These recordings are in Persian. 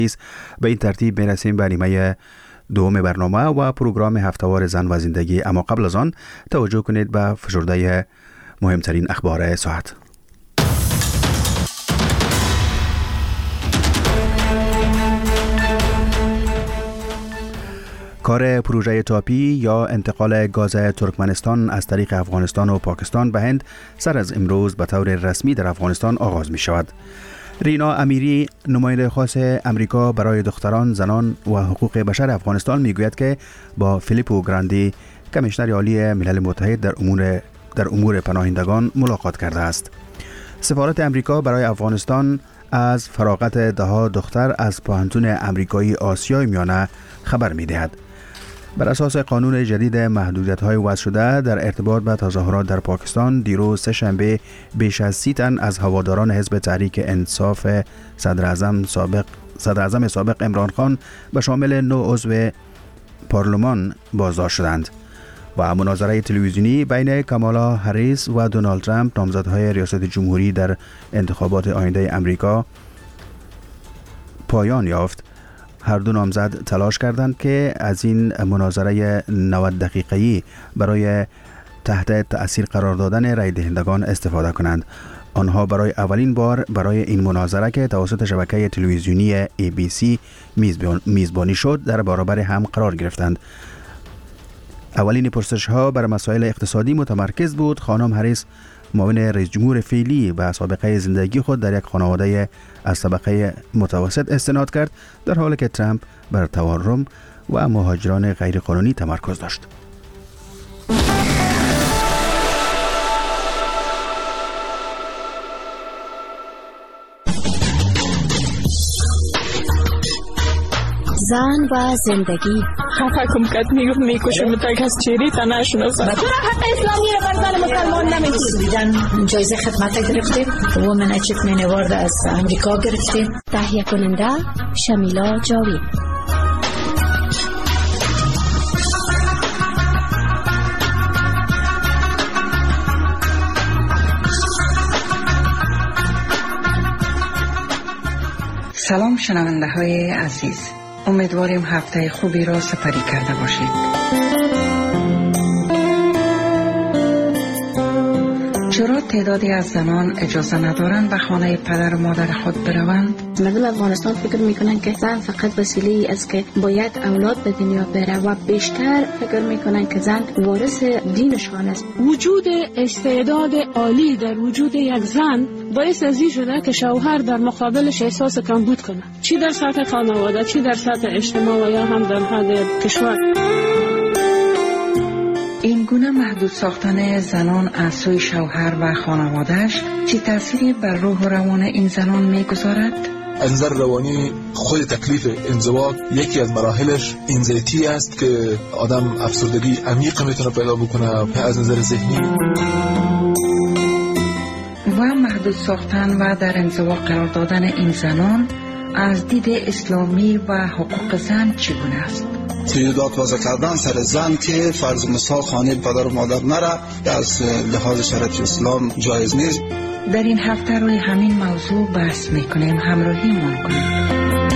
به این ترتیب میرسیم به نیمه دوم برنامه و پروگرام هفتهوار زن و زندگی، اما قبل از آن توجه کنید به فشرده مهمترین اخبار ساعت. کار پروژه تاپی یا انتقال گاز ترکمنستان از طریق افغانستان و پاکستان به هند سر از امروز به طور رسمی در افغانستان آغاز می شود. رینا امیری، نماینده خاص امریکا برای دختران، زنان و حقوق بشر افغانستان میگوید که با فیلیپو گراندی، کمیشنر عالی ملل متحد در امور پناهندگان ملاقات کرده است. سفارت امریکا برای افغانستان از فراغت ده‌ها دختر از پوهنتون امریکایی آسیای میانه خبر می‌دهد. بر اساس قانون جدید محدودیت‌های وضع شده در ارتباط با تظاهرات در پاکستان، دیروز سه‌شنبه بیش از 30 تن از هواداران حزب تحریک انصاف صدراعظم سابق عمران خان به شامل 9 عضو پارلمان بازداشت شدند و مناظره تلویزیونی بین کامالا هریس و دونالد ترامپ، نامزدهای ریاست جمهوری در انتخابات آینده امریکا، پایان یافت. هر دو نامزد تلاش کردند که از این مناظره 90 دقیقه‌ای برای تحت تأثیر قرار دادن رای دهندگان استفاده کنند. آنها برای اولین بار برای این مناظره که توسط شبکه تلویزیونی ABC میزبانی شد در برابر هم قرار گرفتند. اولین پرسش‌ها بر مسائل اقتصادی متمرکز بود. خانم هریس، معاون رئیس جمهور فعلی، به سابقه زندگی خود در یک خانواده از طبقه متوسط استناد کرد، در حالی که ترامپ بر تورم و مهاجران غیرقانونی تمرکز داشت. زن و زندگی. حکم کرد میکشم تک از چیری تا نشناسم. حق اسلامی رو بر زن مسلمان نمیدید. جایزه خدمت گرفتیم. وومن اچیومنت اوارد از امریکا گرفتیم. تهیه کننده شمیلا جاوید. سلام شنونده های عزیز، امیدواریم هفته خوبی را سپری کرده باشید. چرا تعدادی از زنان اجازه ندارند به خانه پدر و مادر خود بروند؟ مردم افغانستان فکر میکنن که زن فقط وسیله است که باید اولاد به دنیا بره و بیشتر فکر میکنن که زن وارث دینشان است. وجود استعداد عالی در وجود یک زن باعث ازی شده که شوهر در مقابلش احساس کمبود کنه، چی در سطح خانواده، چی در سطح اجتماع و یا هم در حد کشور. این گونه محدود ساختن زنان از سوی شوهر و خانوادهش چی تأثیری بر روح و روان این زنان میگذارد؟ از نظر روانی خود تکلیف انزوا یکی از مراحلش انزایتی است که آدم افسردگی عمیق میتونه پیدا بکنه از نظر ذهنی. و محدود ساختن و در انزوا قرار دادن این زنان از دید اسلامی و حقوق زن چگونه است؟ قیودات وضع کردن سر زن که فرض مثال خانه پدر و مادر نره از لحاظ شرعی اسلام جایز نیست. در این هفته روی همین موضوع بحث میکنیم، همراهی ما کنید.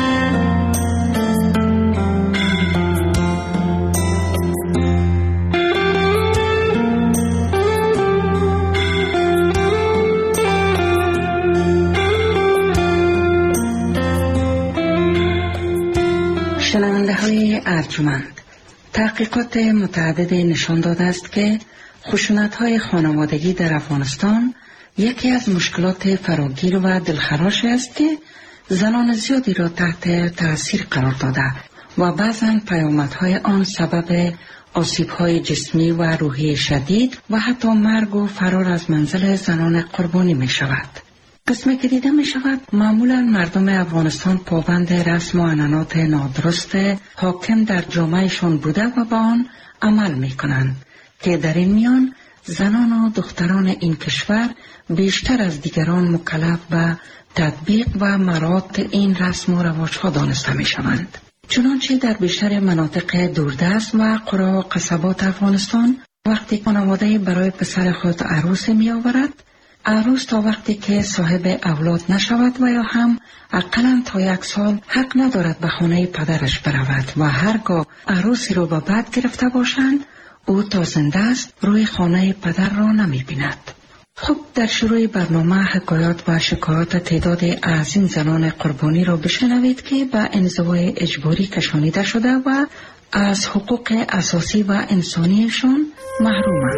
شنونده های ارجمند، تحقیقات متعدد نشان داده است که خشونت های خانوادگی در افغانستان یکی از مشکلات فراگیر و دلخراش است که زنان زیادی را تحت تأثیر قرار داده و بعضاً پیامدهای آن سبب آسیب‌های جسمی و روحی شدید و حتی مرگ و فرار از منزل زنان قربانی می شود. قسمی که دیده می شود معمولا مردم افغانستان پابند رسم و عنعنات نادرست حاکم در جامعهشان بوده و با آن عمل می کنند که در این میان زنان و دختران این کشور بیشتر از دیگران مکلف به تطبیق و مراعات این رسم و رواج‌ها دانسته می شوند. چنانچه در بیشتر مناطق دوردست و قری و قصبات افغانستان وقتی خانواده برای پسر خود عروس می آورد، عروس تا وقتی که صاحب اولاد نشود و یا هم اقلاً تا 1 سال حق ندارد به خانه پدرش برود و هرگاه عروسی رو به بد گرفته باشند او تا زنده است روی خانه پدر را نمی بیند. خب در شروع برنامه حکایات و شکایات تعداد از این زنان قربانی را بشنوید که به انزوای اجباری کشانیده شده و از حقوق اساسی و انسانیشان محرومند.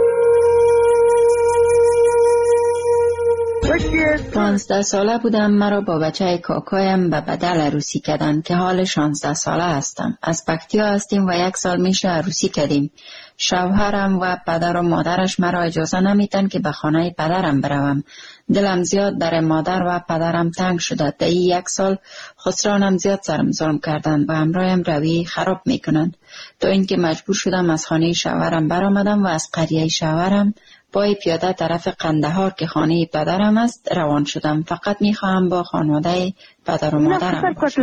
15 ساله بودم، مرا با بچه کاکایم به بدل عروسی کردند که حال 16 ساله هستم. از پکتیا هستیم و 1 سال میشه عروسی کردیم. شوهرم و پدر و مادرش مرا اجازه نمیدن که به خانه پدرم بروم. دلم زیاد در مادر و پدرم تنگ شده. در این 1 سال خسرانم زیاد سرم ظلم کردند و همراهم روی خراب میکنند تا اینکه مجبور شدم از خانه شوهرم برآمدم و از قریه شوهرم پای پیاده طرف قندهار که خانه پدرم است روان شدم. فقط میخواهم با خانواده پدر و مادرم باشم.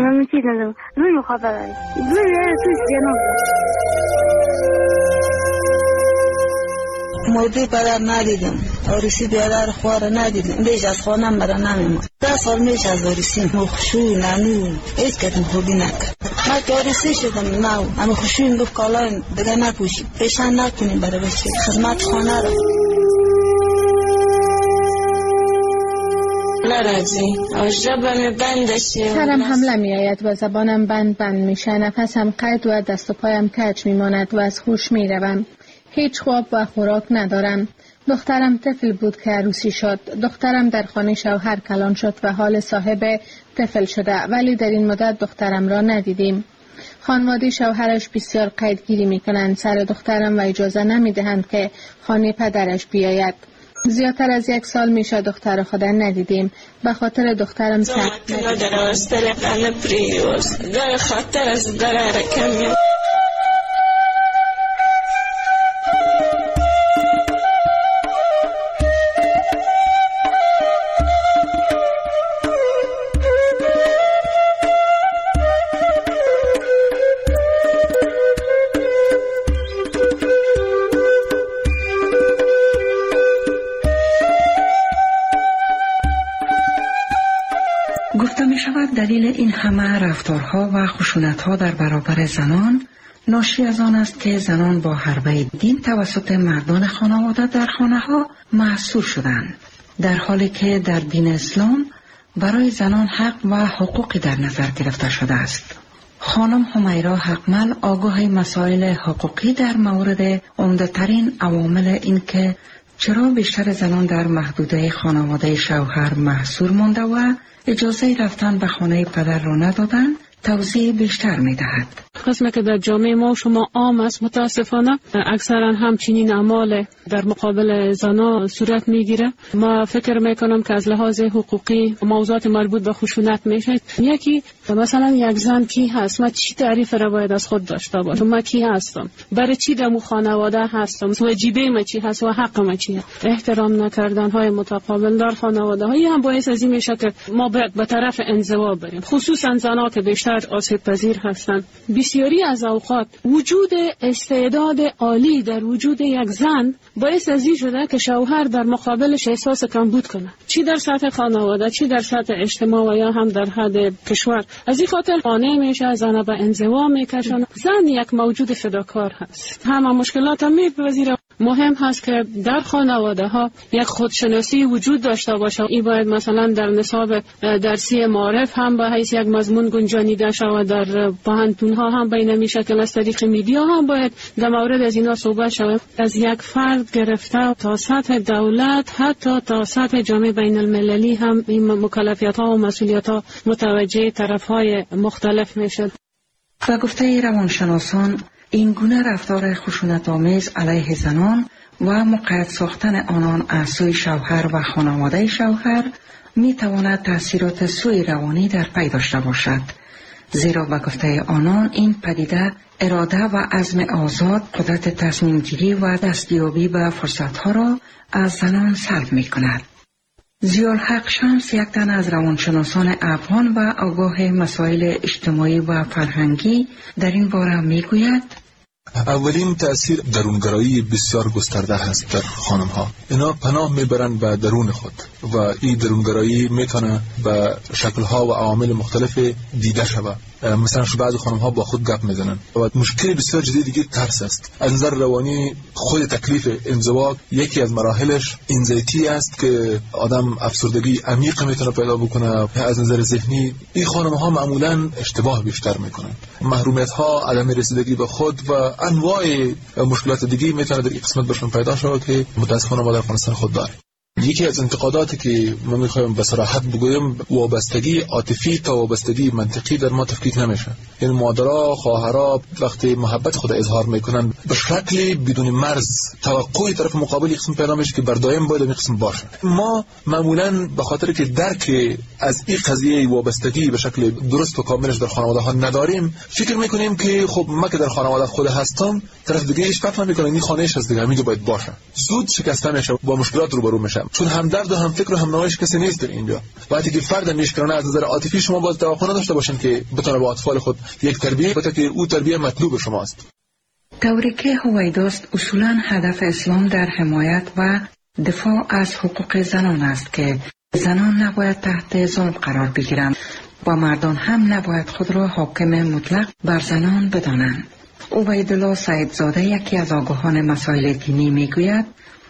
موردی پدر ندیدم، عروسی بیادر خواه ندیدم، بیش از خانم برا نمیمون. 10 سال میشه از عروسی مخشوی نانو هیچ کتم خوبی نکرد. من که عروسی شدم نو اما خوشوی گفت کالای دیگه نپوشید، پیشن نکنیم برای بچه خدمت خانه را. سرم حمله می آید و زبانم بند میشه، نفسم قید و دست و پایم کج می ماند و از هوش می روم. هیچ خواب و خوراک ندارم. دخترم طفل بود که عروسی شد. دخترم در خانه شوهر کلان شد و حال صاحب طفل شده، ولی در این مدت دخترم را ندیدیم. خانواده شوهرش بسیار قیدگیری می کنند سر دخترم و اجازه نمی دهند که خانه پدرش بیاید. زیادتر از 1 سال میشه دختر خود ندیدیم. به خاطر دخترم سخت دلیل این همه رفتارها و خشونتها در برابر زنان ناشی از آن است که زنان با حربه دین توسط مردان خانواده در خانه ها محصور شدند، در حالی که در دین اسلام برای زنان حق و حقوقی در نظر گرفته شده است. خانم حمیرا حقمل آگاه مسائل حقوقی در مورد عمده‌ترین عوامل این که چرا بیشتر زنان در محدوده خانواده شوهر محصور مانده و اجازه رفتن به خانه پدر را ندادن توضیح بیشتر می دهد. قسمه که در جامعه ما شما عام است، متاسفانه اکثرا همچنین اعمال در مقابل زنان صورت میگیره. ما فکر میکنم که از لحاظ حقوقی موضوعات مربوط به خشونت میشه. یکی مثلا یک زن کی هست، من چی تعریف را باید از خود داشته باشم، من کی هستم، برای چی در خانواده هستم، واجبه من چی هست و حق من چی هست. احترام نکردن های متقابل در خانواده های هم باعث از این میشه که ما به طرف انزوا بریم، خصوصا زنان که بیشتر آسیب پذیر هستند. بسیاری از اوقات وجود استعداد عالی در وجود یک زن باعث از این شده که شوهر در مقابلش احساس کمبود کنه، چی در سطح خانواده، چی در سطح اجتماع و یا هم در حد کشور. از این خاطر قانع میشه، زن به انزوا میکشن. زن یک موجود فداکار هست، همه مشکلات هم میپذیره. مهم هست که در خانواده ها یک خودشناسی وجود داشته باشه. این باید مثلا در نصاب درسی معارف هم به حیث یک مضمون گنجانیده شود، در پوهنتون ها هم بین میشکل از طریق میدیا هم باید در مورد از اینا صحبت شود. از یک فرد گرفته تا سطح دولت، حتی تا سطح جامعه بین المللی هم این مکلفیت ها و مسئولیت ها متوجه طرف های مختلف میشد. و گفته روانشناسان این گونه رفتار خشونت‌آمیز علیه زنان و مقید ساختن آنان از سوی شوهر و خانواده شوهر می تواند تأثیرات سوء روانی در پی داشته باشد، زیرا به گفته آنان این پدیده اراده و عزم آزاد، قدرت تصمیم گیری و دستیابی به فرصت‌ها را از زنان سلب می کند. ضیاءالحق شمس، یک تن از روانشناسان افغان و آگاه مسائل اجتماعی و فرهنگی، در این باره می گوید اولین تأثیر درونگرایی بسیار گسترده هست در خانم ها. اینا پناه میبرند به درون خود و این درونگرایی میتونه به شکل ها و عوامل مختلف دیده شود. مثلا بعضی خانم ها با خود گپ میزنن و مشکل بسیار جدی دیگه ترس است. از نظر روانی خود تکلیف انزوا یکی از مراحلش انزایتی است که آدم افسردگی عمیق میتونه پیدا بکنه. از نظر ذهنی این خانم ها معمولا اشتباه بیشتر میکنن. محرومیت ها، عدم رسیدگی به خود و انواع مشکلات دیگه میتونه در این قسمت برشون پیدا شود که متاسفانه ما در افغانستان خود داریم. یکی از انتقاداتی که ما میخوایم به صراحت بگویم، وابستگی عاطفی تا وابستگی منطقی در ما تفکیک نمیشه. یعنی مادرها، خواهرها وقتی محبت خود اظهار میکنن به شکلی بدون مرز توقعی طرف مقابل قسم پیدا میشه که بر دائم باید این قسم باشه. ما معمولا به خاطر که درک از این قضیه وابستگی به شکل درست و کاملش در خانواده ها نداریم، فکر میکنیم که خب ما که در خانواده خود هستم، طرف دیگه هیچ فکر نمیکنه این خانه‌اش از دیگه همینجا باید باشه. زود شکسته میشه، با مشکلات روبرو میشه، چون همدرد و هم فکر و هم نوعش کسی نیست در اینجا. وقتی که فرد میشکرانه از نظر عاطفی شما باید توقع نداشته باشین که بتونه با اطفال خود یک تربیت بده که او تربیت مطلوب شماست. طوری که هویداست اصولاً هدف اسلام در حمایت و دفاع از حقوق زنان است که زنان نباید تحت ظلم قرار بگیرند و مردان هم نباید خود را حاکم مطلق بر زنان بدانند. عبیدالله سعیدزاده یکی از آگاهان مسائل دینی میگوید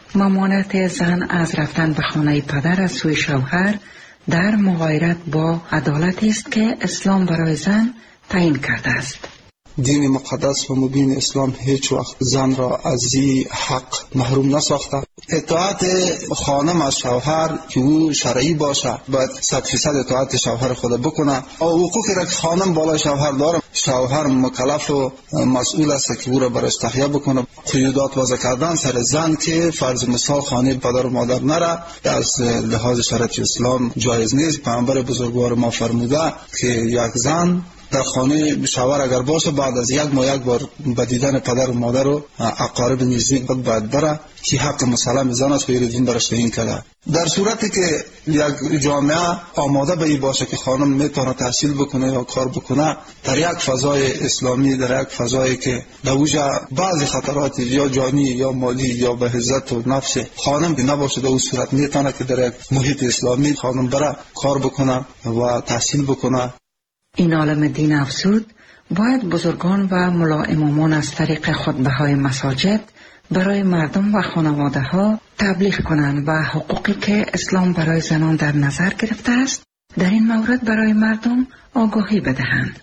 ممانعت زن از رفتن به خانه پدر از سوی شوهر در مغایرت با عدالتی است که اسلام برای زن تعیین کرده است. دین مقدس و مبین اسلام هیچ وقت زن را از این حق محروم نساخته. اطاعت خانم از شوهر که او شرعی باشه باید 100% اطاعت شوهر خود بکنه. حقوقی را که خانم بالای شوهر داره، شوهر مکلف و مسئول است که او را برش تهیه بکنه. قیودات وضع کردن سر زن که فرض مثال خانه پدر و مادر نره از لحاظ شرعی اسلام جایز نیست. پیامبر بزرگوار ما فرموده که یک زن در خانه شوهر اگر باشه بعد از یک بار به دیدن پدر و مادر و اقارب نزدیک باید بره که حق مسلم زن است و دین برش تعیین کرده. در صورتی که یک جامعه آماده به این باشه که خانم میتونه تحصیل بکنه یا کار بکنه در یک فضای اسلامی، در یک فضایی که در وجه بعضی خطرات یا جانی یا مالی یا به عزت و نفس خانم که نباشه، در اون صورت میتونه که در یک محیط اسلامی خانم بره کار بکنه و تحصیل بکنه. این عالم دین افزود باید بزرگان و ملا امامان از طریق خطبه‌های مساجد برای مردم و خانواده ها تبلیغ کنند و حقوقی که اسلام برای زنان در نظر گرفته است در این مورد برای مردم آگاهی بدهند.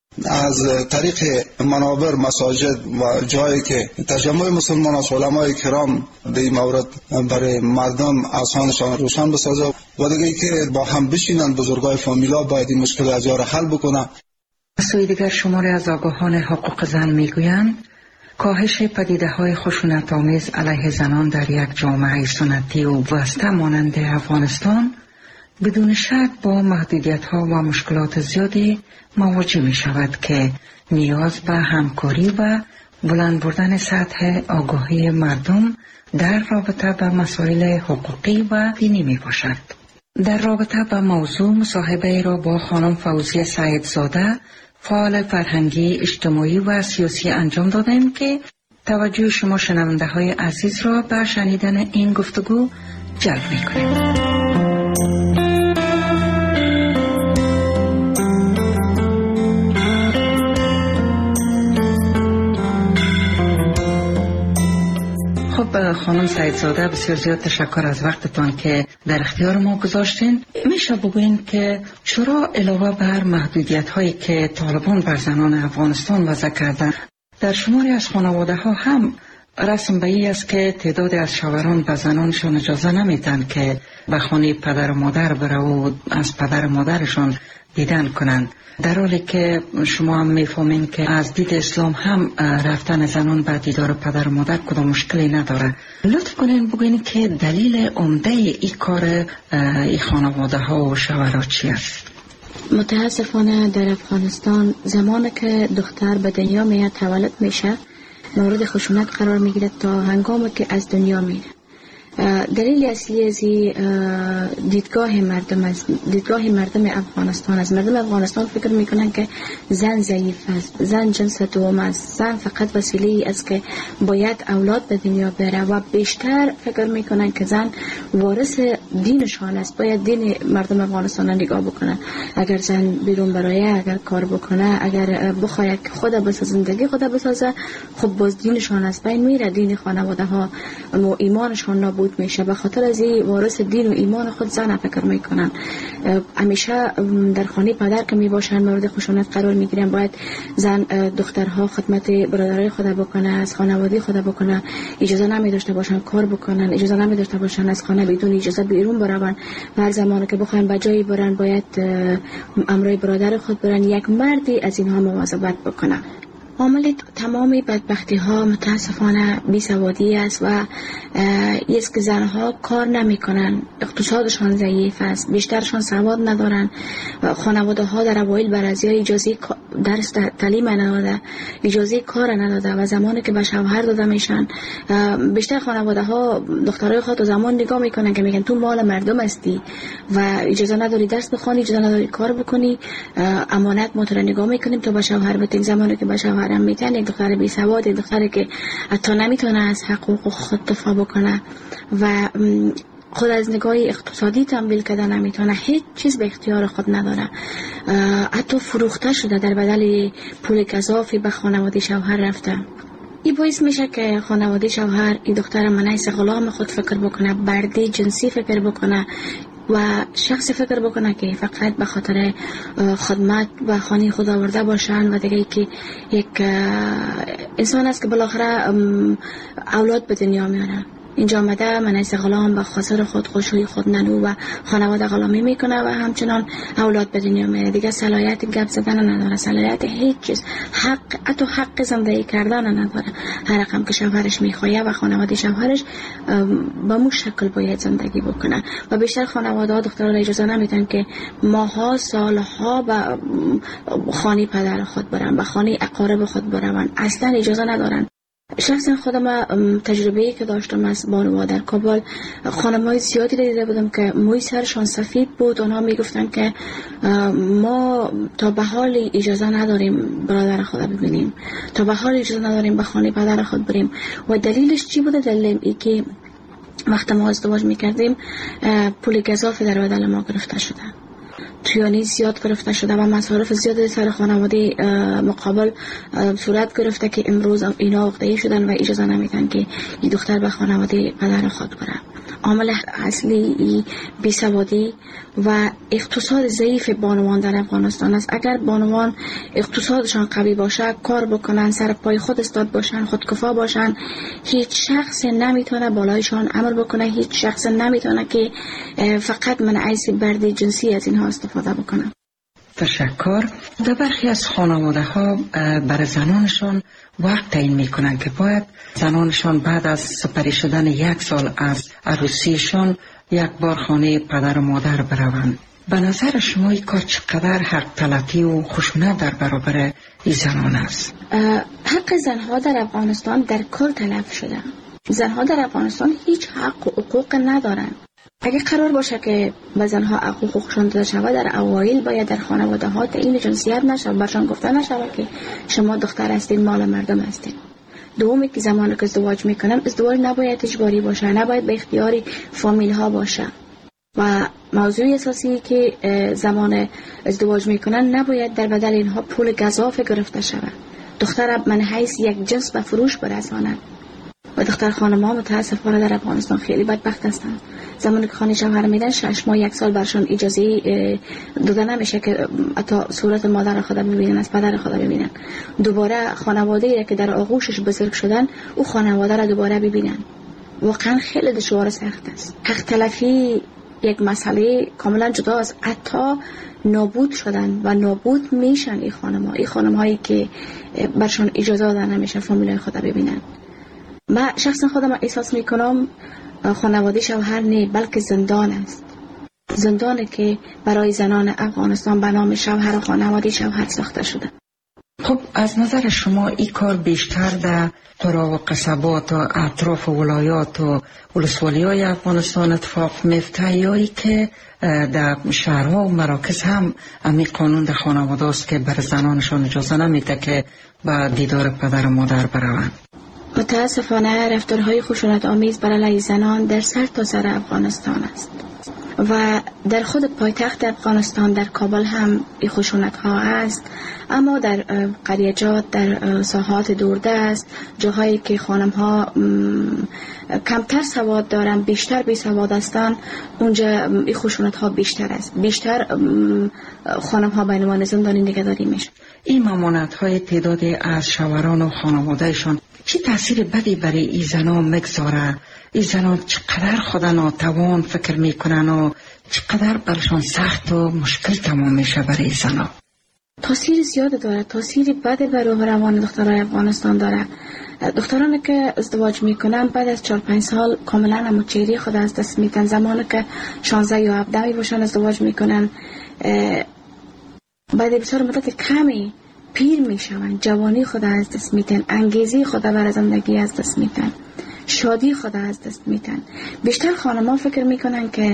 از طریق منابر، مساجد و جایی که تجمع مسلمان از علمای کرام به این مورد برای مردم آسانشان روشن بسازه و دیگه که با هم بشینند بزرگای فامیلا باید این مشکل از جا را حل بکنه. سوی دیگر شماری از آگاهان حقوق زن میگویند کاهش پدیده‌های خشونت‌آمیز علیه زنان در یک جامعه سنتی و وسطه مانند افغانستان بدون شک با محدودیت‌ها و مشکلات زیادی مواجه می شود که نیاز به همکاری و بلند بردن سطح آگاهی مردم در رابطه با مسائل حقوقی و دینی می باشد. در رابطه با موضوع مصاحبه را با خانم فوزیه سعیدزاده فعال فرهنگی، اجتماعی و سیاسی انجام دادیم که توجه شما شنونده های عزیز را به شنیدن این گفتگو جلب می کنیم. خب خانم سعیدزاده، بسیار زیاد تشکر از وقتتان که در اختیار ما گذاشتین. میشه بگوین که چرا علاوه بر محدودیت هایی که طالبان بر زنان افغانستان وضع کردن، در شماری از خانواده ها هم رسم به این است که تعداد از شوهران به زنانشان اجازه نمیدن که به خانه پدر و مادر بره و از پدر و مادرشان دیدن کنند، در حالی که شما هم میفهمین که از دید اسلام هم رفتن زنان به دیدار پدر و مادر کدام مشکلی نداره. لطف کنین بگوین که دلیل عمده این کار این خانواده ها و شوهرها چی است؟ متاسفانه در افغانستان زمانی که دختر به دنیا میاد، تولد میشه، مورد خشونت قرار میگیره تا هنگامی که از دنیا میره. دلیل اصلی از دیدگاه مردم است، دیدگاه مردم افغانستان است. مردم افغانستان فکر میکنن که زن ضعیف است، زن جنس دوم است، زن فقط وسیله است که باید اولاد به دنیا بیاره و بیشتر فکر میکنن که زن وارث دینشان است، باید دین مردم افغانستان را نگاه بکنن. اگر زن بیرون برایه، اگر کار بکنه، اگر بخواید که خود بسازه، زندگی خود بسازه، خب باز دینشان است بین میره، دین خانواده ها و ایمانشان نابود میشه. به خاطر از این وارث دین و ایمان خود زن فکر میکنن. همیشه در خانه پدر که میباشن مورد خشونت قرار میگیرن. باید زن دخترها خدمت برادرای خود بکنه، از خانواده خود بکنه، اجازه نمی داشته باشن کار بکنن، اجازه نمی داشته باشن از خانه بدون اجازه بیرون برون. و هر زمانی که بخواین به جایی برن باید امرای برادر خود برن. یک مردی از اینها مواظبت بکنه. عامل تمامی بدبختی ها متاسفانه بیسوادی است و است که زنها کار نمی کنن، اقتصادشان ضعیف است، بیشترشان سواد ندارن. خانواده ها در اوایل برازی اجازه درس تعلیم نداده، اجازه کار نداده و زمانی که به شوهر داده میشن، بیشتر خانواده ها دخترای خود زمان نگاه میکنن که میگن تو مال مردم هستی و اجازه نداری درس بخونی، اجازه نداری کار بکنی، امانت ما تو را نگاه میکنیم تو به شوهر بتین. زمانی که به شوهر هم میتن، یک دختر بی سواد، یک دختری که حتی نمیتونه از حقوق خود دفاع بکنه و خود از نگاه اقتصادی تمویل کرده نمیتونه، هیچ چیز به اختیار خود نداره، حتی فروخته شده در بدل پول گزافی به خانواده شوهر رفته. این باعث میشه که خانواده شوهر این دختر منعیس غلام خود فکر بکنه، بردی جنسی فکر بکنه و شخص فکر بکنه که فقط به خاطر خدمت و خانه خود آورده باشن و دیگه که یک انسان است که بالاخره اولاد به دنیا میاره. اینجا آمده منعیس غلام به خاطر خود خوشوی خود ننو و خانواده غلامی میکنه و همچنان اولاد به دنیا میاره. دیگه صلاحیت گپ زدن نداره، صلاحیت هیچ چیز، حتی حق زندگی کردن نداره. هر رقم که شوهرش میخواه و خانواده شوهرش به مو شکل باید زندگی بکنه و بیشتر خانواده ها دخترها اجازه نمیدن که ماها سالها به خانه پدر خود برن، به خانه اقارب خود برن، اصلا اجازه ندارن. شخصا خودم تجربه‌ای که داشتم از بانوها در کابل، خانم‌های زیادی دیده بودم که موی سرشان سفید بود. آنها میگفتن که ما تا به حال اجازه نداریم برادر خود ببینیم، تا به حال اجازه نداریم به خانه پدر خود بریم. و دلیلش چی بوده؟ دلیل ای که وقت ما ازدواج میکردیم پول گزافی در بدل ما گرفته شده، تویانی زیاد گرفته شده و مصارف زیاد سر خانواده مقابل صورت گرفته که امروز اینا عقده‌ای شدن و اجازه نمیدن که این دختر به خانواده پدر خود بره. عامل اصلی بیسوادی و اقتصاد ضعیف بانوان در افغانستان است. اگر بانوان اقتصادشان قوی باشه، کار بکنن، سر پای خود استاد باشن، خودکفا باشن، هیچ شخص نمیتونه بالایشان امر بکنه، هیچ شخص نمیتونه که فقط منعیس بردی جنسی از اینها استفاده بکنه. تشکر. در برخی از خانواده ها برای زنانشان وقت تعیین میکنن که باید زنانشان بعد از سپری شدن 1 سال از عروسیشان یک بار خانه پدر و مادر بروند. به نظر شما این کار چقدر حق تلفی و خشونت در برابر این زنان است؟ حق زنها در افغانستان در کل تلف شده. زنها در افغانستان هیچ حق و حقوق ندارند. اگه قرار باشه که به زنها حقوقشان داده شود، در اوایل باید در خانواده ها تعیین جنسیت نشود، برشان گفته نشود که شما دختر هستید، مال مردم هستید. دومی که زمانی که ازدواج میکنم، ازدواج نباید اجباری باشه، نباید به اختیار فامیل ها باشه و موضوع اساسی که زمان ازدواج میکنن نباید در بدل اینها پول گزاف گرفته شود. دختر من حیث یک جنس به فروش برساند و دختر خانم ها متاسفانه در افغانستان خیلی بدبخت هستند. زمانی که خانه شوهر میدن 6 ماه 1 سال برشان اجازه داده نمیشه که حتی صورت مادر خود ببینن، از پدر خود ببینن. دوباره خانواده را که در آغوشش بزرگ شدن او خانواده را دوباره ببینن. واقعا خیلی دشوار سخت است. حق تلفی یک مسئله کاملا جدا است. حتی نابود شدن و نابود میشن این خانم هایی که برشان اجازه داده نمیشه فامیلای خود ببینن. من شخصا خودم احساس میکنم خانواده شوهر نه، بلکه زندان است. زندانی که برای زنان افغانستان به نام شوهر و خانواده شوهر ساخته شده. خب از نظر شما این کار بیشتر در قرا و قصبات و اطراف ولایات و ولسوالی های افغانستان اتفاق میفته یا ای که در شهرها و مراکز هم امی قانون در خانواده است که بر زنانشان اجازه نمیده که با دیدار پدر و مادر بروند؟ متاسفانه رفتارهای خشونت آمیز بر علیه زنان در سر تا سر افغانستان است و در خود پایتخت افغانستان در کابل هم این خشونت ها است، اما در قریجات، در ساحات دوردست، جاهایی که خانم ها کمتر سواد دارن، بیشتر بی سواد هستند، اونجا این خشونت ها بیشتر است. بیشتر خانم ها به عنوان زندانی نگهداری میشه. این ممانعت های تعدادی از شوهران و خانوادهشان چه تاثیر بدی برای این زنان میگذاره؟ این زنان چقدر خود ناتوان فکر میکنن و چقدر برشان سخت و مشکل تمام میشه برای این زنان؟ تاثیر زیاد داره، تاثیر بد بر روح روان دخترای افغانستان داره. دخترانی که ازدواج میکنن بعد از 4-5 سال کاملا هموچهری خود از دست میدن. زمانی که 16 یا 17 باشن ازدواج میکنن، بعد بسیار مدت کمی پیر میشون، جوانی خود از دست میدن، انگیزه خود برای زندگی از دست میدن، شادی خود از دست میدن. بیشتر خانم‌ها فکر میکنن که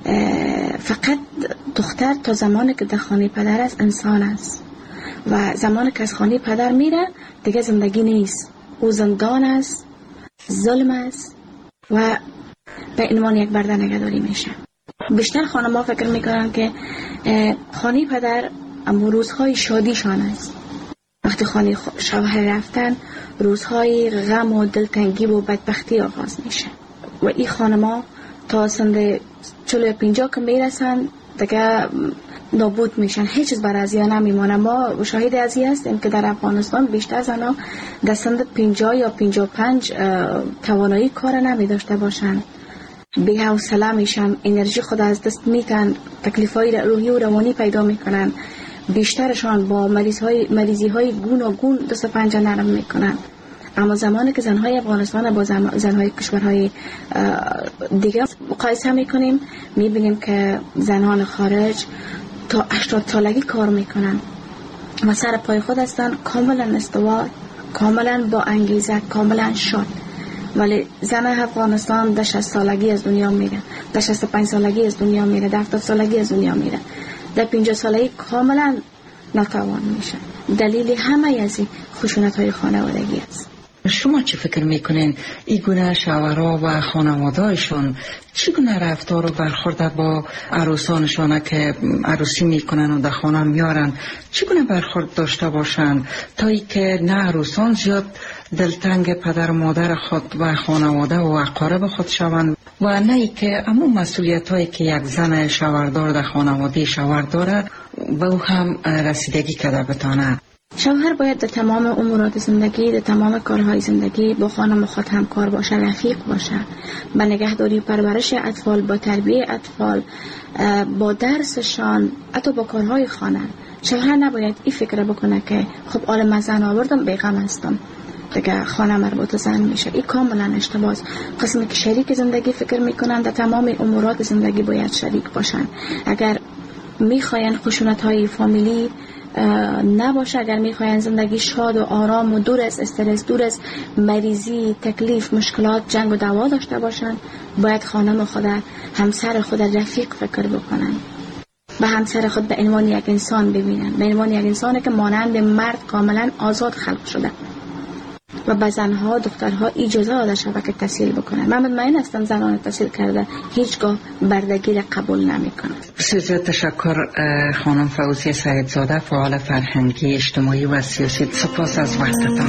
فقط دختر تا زمانی که در خانه پدر است انسان است و زمانی که از خانه پدر میره دیگه زندگی نیست، او زندان است، ظلم است و به عنوان یک برده نگهداری میشه. بیشتر خانم‌ها فکر میکنن که خانه پدر اما روزهای شادیشان است. وقتی خانه شوهر رفتن روزهای غم و دلتنگی و بدبختی آغاز میشه و این خانم‌ها تا سن 40-50 که میرسن دیگه نابود میشن، هیچ چیز بر ازیا نمیمونه. ما شاهد ازی هستیم که در افغانستان بیشتر زنان در سن 50 یا 55 توانایی کار نمی داشته باشن، بی حوصله میشن، انرژی خود از دست میتن، تکلیفای روحی و روانی پیدا میکنن. بیشترشان با مریضی های گوناگون دست پنجه نرم میکنن. اما زمانی که زنهای افغانستان با زنهای کشورهای دیگه مقایسه میکنیم میبینیم که زنان خارج تا 80 سالگی کار میکنن و سر پای خود هستن، کاملا استوار، کاملا با انگیزه، کاملا شاد. ولی زن افغانستان در 60 سالگی از دنیا میره، در 65 سالگی از دنیا میره، در 70 سالگی از دنیا میره، در 50 سالگی کاملا ناتوان میشه. دلیل همه از خشونت های خانوادگی است. شما چی فکر میکنین این گونه شوهرها و خانواده‌شون چگونه رفتار و برخورد با عروسانشان که عروسی میکنن و در خانه میارن چگونه برخورد داشته باشن تا ای که نه عروسان زیاد دلتنگ پدر و مادر خود و خانواده و اقارب خود شوند و نه ای که اما مسئولیت هایی که یک زن شوهردار در خانواده شوهر داره و او هم رسیدگی کرده بتانه. شوهر باید در تمام امورات زندگی، در تمام کارهای زندگی با خانم خود همکار باشه، رفیق باشه، با نگهداری پرورش اطفال، با تربیه اطفال، با درسشان، حتی با کارهای خانه. شوهر نباید این فکر بکنه که خب آل من زن آوردم بیغم هستم دیگه خانه مربوط زن میشه. این کاملا اشتباهه. قسمی که شریک زندگی فکر میکنن در تمام امورات زندگی باید شریک باشن. اگر میخواین خشونت های فامیلی نباشه، اگر میخواین زندگی شاد و آرام و دور از استرس، دور از مریضی، تکلیف، مشکلات، جنگ و دعوا داشته باشن، باید خانم خود، همسر خود رفیق فکر بکنن، به همسر خود به عنوان یک انسان ببینن، به عنوان یک انسانی که مانند مرد کاملا آزاد خلق شده و به زنها، دخترها اجازه داده شود که تحصیل بکنن. من مطمئن هستم زنان تحصیل کرده هیچگاه بردگی را قبول نمیکنن. بسیار تشکر خانم فوزیه سعیدزاده، فعال فرهنگی، اجتماعی و سیاسی. سپاس از وقتتان.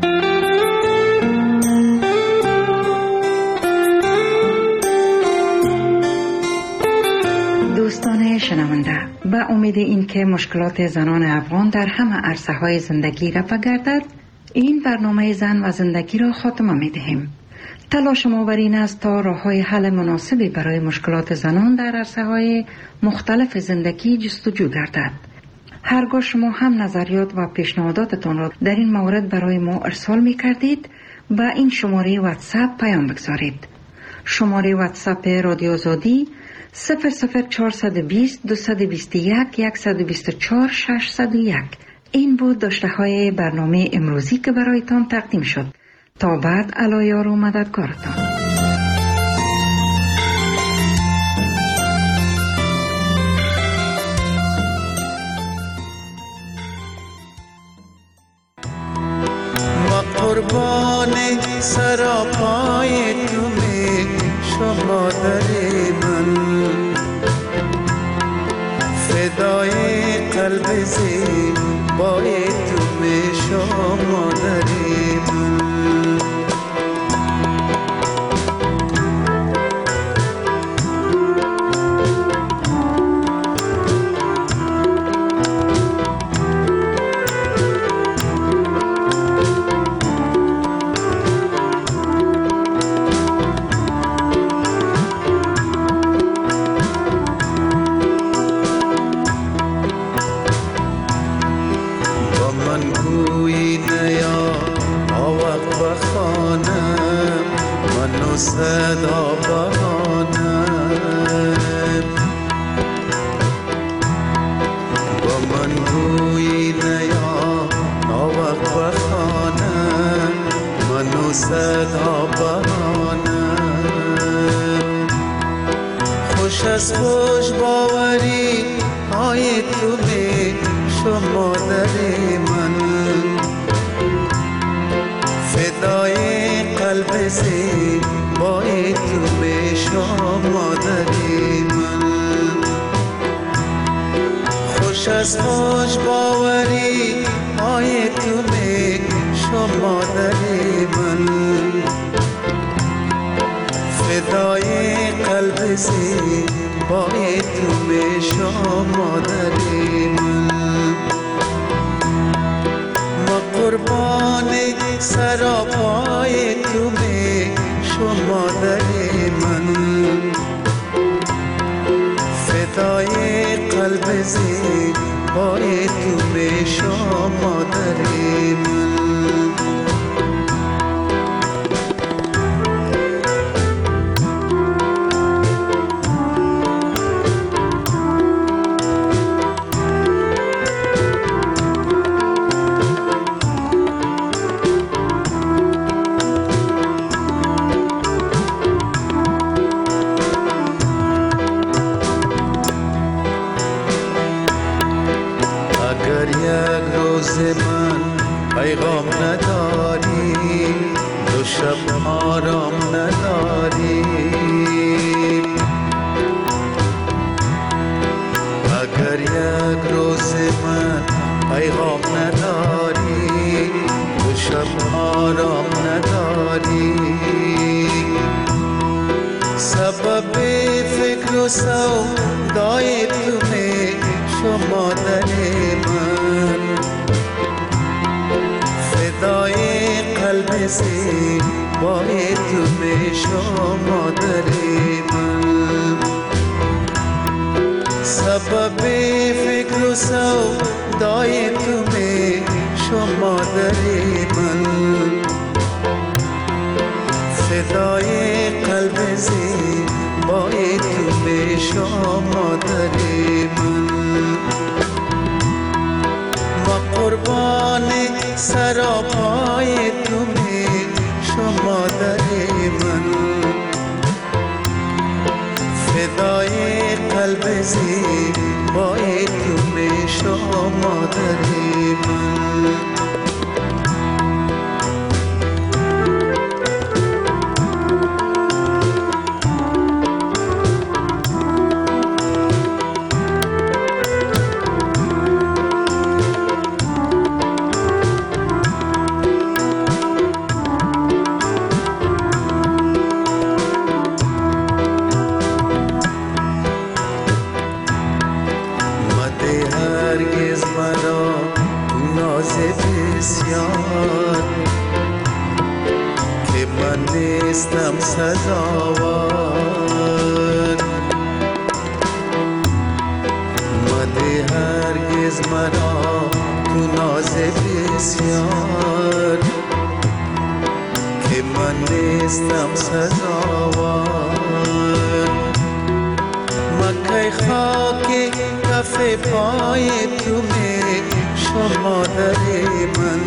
دوستان شنونده، به امید اینکه مشکلات زنان افغان در همه عرصه‌های زندگی رفع گردد، این برنامه زن و زندگی را خاتمه می دهیم. تلاش ما بر این است تا راه‌های حل مناسبی برای مشکلات زنان در عرصه‌های مختلف زندگی جستجو گردد. هرگاه شما هم نظریات و پیشنهاداتتان را در این مورد برای ما ارسال می کردید، با این شماره واتساپ پیام بگذارید. شماره واتساپ رادیو آزادی 00420 221 124 601. این بود داشته های برنامه امروزی که برایتان تقدیم شد. تا بعد علایار و مددکارتان. قربان سراپای تو می شما داری من، فدای قلب زیبای تو می شما داری من. صدا بهانم با من گویی نیا ناوق بخانم منو صدا بهانم. خوش از خوش باوری های تو به شما داری من، فدای قلب زیبای تو به شما داری من. خوش از خوش باوری های تو به شما داری من، فدای قلب زیبای تو به شما داری من. ما قربان سراپای تو به شما داری من، فدای قلب زیبای تو به شما داری من. پیغام نداری دو شب آرام نداری، اگر یک روز من پیغام نداری دو شب آرام نداری، سبب فکر و سودای تو می شما داری من، فدای قلب زیبای تو به شما داری من، سبب فکر و سودای تو به شما داری من، فدای قلب زیبای تو به شما داری من. ما قربان سراپای تو می شما داری من، فدای قلب زیبای تو می شما داری من. که من نیستم سزاوار، مده هرگز مرا تو ناز بسیار، که من نیستم سزاوار. مکه خاک کف پای تو می شو مادر من،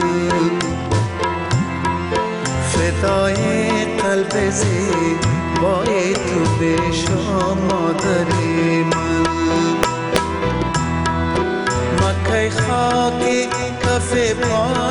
فدای قلب زیبای تو بشو مادر من. مکه خاکی کف پا